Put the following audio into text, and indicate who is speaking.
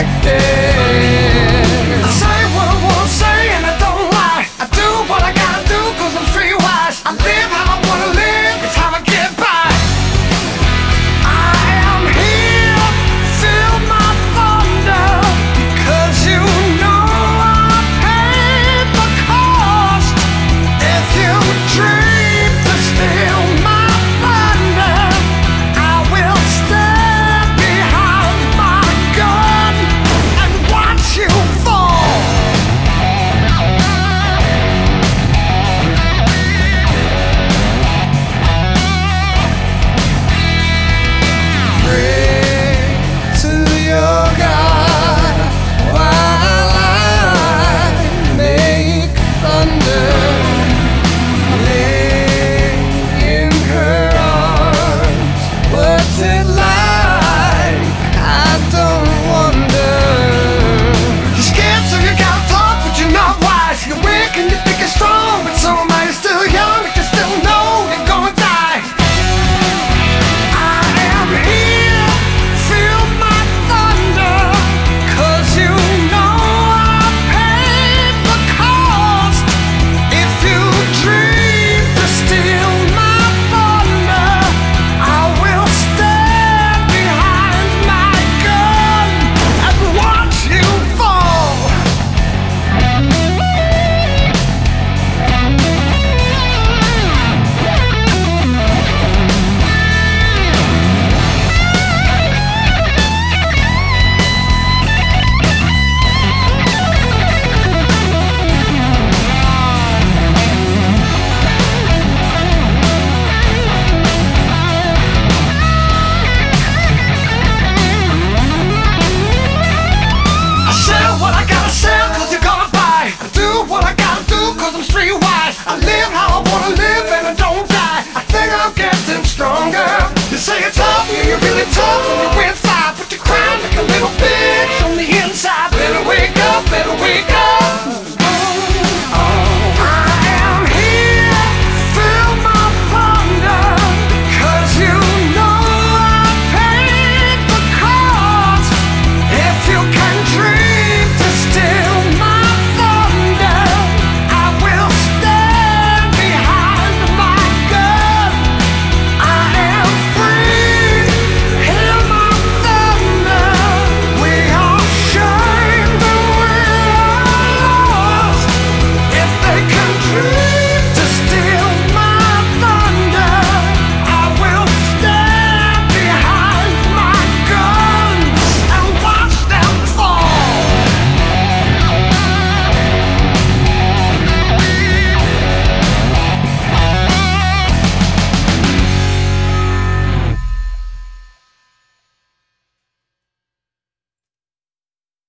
Speaker 1: I say what I wanna say and I don't lie. I do what I gotta do 'cause I'm streetwise. I live how I wanna live, it's how I get by. I am here, feel my thunder, because you know I paid the cost. If you dream to steal my thunder, I will stand behind my gun and watch you fall. Pray to your God while I make thunder. Lay in her arms, what's it like? I don't wonder. You're scared so you gotta talk, but you're not wise. You're weak and you think you're strong, but so am I, you're still young.